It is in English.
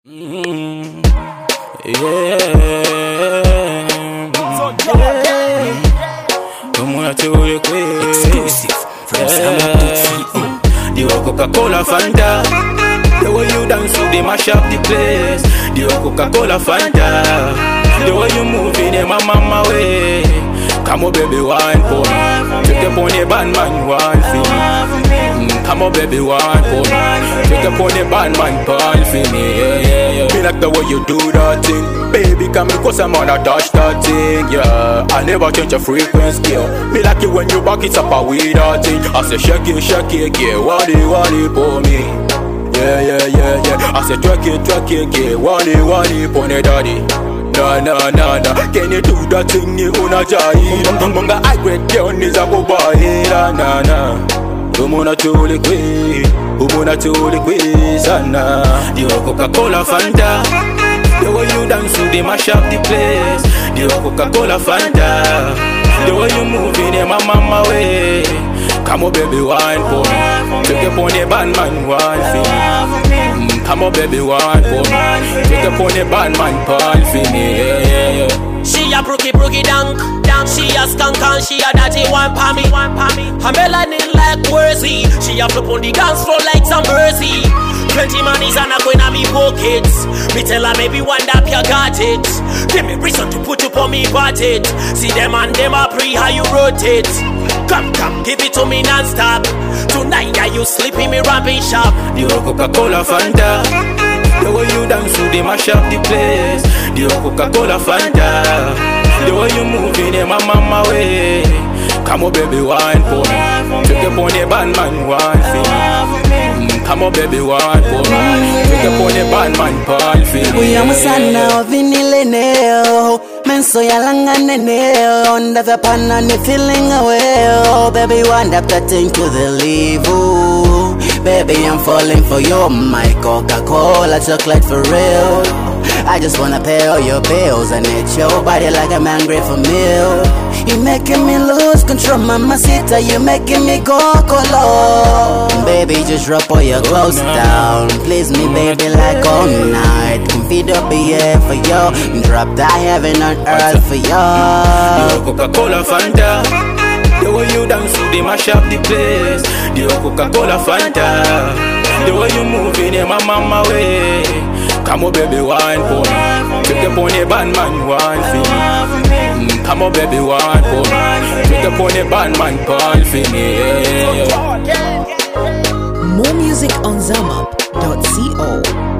Yeah. Come on to the quick. Exclusive from Sama.co. The Coca-Cola Fanta. The way you dance, they mash up the place. The Coca-Cola Fanta. The way you move in a mama way. Come on, baby, wine for me. Take up on the bandman, wine for me. Come on, baby, wine for me. Take up on the bandman, wine for me. Yeah. Me like the way you do that thing. Baby, come because I'm on a dash that thing. Yeah, I never change your frequency. Yeah. Me like it when you back it up a weed that thing. I say shake it, yeah. Wally for me. Yeah. I say twerk it, yeah. Wally for me, daddy. Nah. Can you do that thing you wanna jai? Munga I great down is a go boy. Nah. Umuna tuli kwi sana. The Coca-Cola Fanta. The way you dance, they mash up the place. The Coca-Cola Fanta. The way you move in a mama way. Come on, baby, wine for me. Take up on the bandman, wine for me. Come on, baby, wine for me. Take up on the bandman, wine for me. Yeah. She a brookie dunk. She a skunk and she a dirty one pa me. Her melanin like Worthy. She a flip on the dance floor like some Mersey. 20 monies and a go in me pockets. Me tell her maybe one that you got it. Give me reason to put up on me budget. See them and them a pre how you rotate. Come, give it to me non-stop. Tonight are you sleeping me rapping shop. The Coca-Cola Fanta. The way you dance, they mash up the place. The Coca-Cola Fanta. The way you move in a mama way. Come on, baby, wine for me. Take up on the bandman, wine for me. Come on, baby, wine for me. Take up on the bandman, wine for me. We are sana vinile neo. Men so yalanga neo. Under the pan and the feeling away. Oh, baby, wind up that thing to the level. Baby, I'm falling for you. My Coca-Cola chocolate for real. I just wanna pay all your bills and eat your body like I'm hungry for meal. You making me lose control, mamacita. You making me go colo. Baby, just drop all your clothes down. Please me, baby, like all night. Feed up here for you. Drop that heaven on earth for you. The Coca-Cola Fanta. The way you dance, they mash up the place. The Coca-Cola Fanta. The way you move in a mama way. Come on, baby, wine for me. Take up on the bandman, wine for me. Come on, baby, wine for me. Take up on the bandman, wine for me. Yeah. More music on Zamap.co.